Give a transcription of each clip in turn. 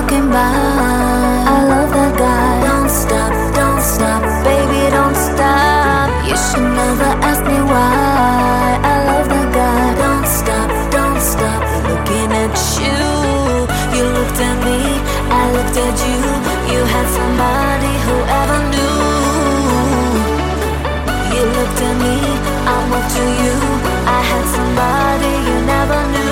walking by. I love that guy. Don't stop, baby, don't stop. You should never ask me why. I love that guy. Don't stop, looking at you. You looked at me, I looked at you. You had somebody who ever knew. You looked at me, I moved to you. I had somebody you never knew.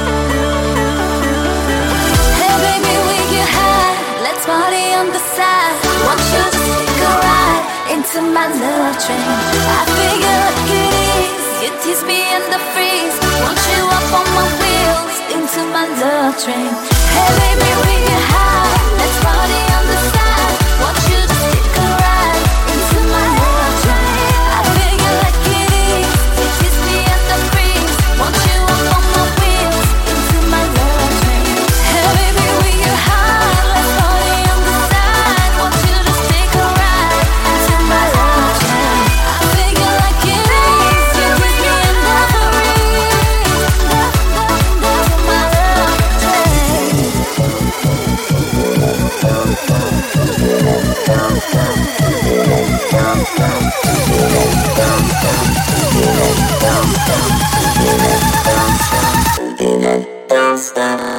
Hey baby, we get high, let's party on the side. Want you to take a ride into my love train. I figure like it is, you tease me in the freeze. Want you up on my wheels, into my love train. Hey baby, we get high, let's party on the side. Want you to take a ride into my love train. I figure like it is, you tease me in the freeze. Want you up on my wheels, into my love train. Hey baby, we get high, let's party on the side. Want you to take a ride into my love train. I figure like it is, you tease me in the freeze. Into my love train. Don't stop.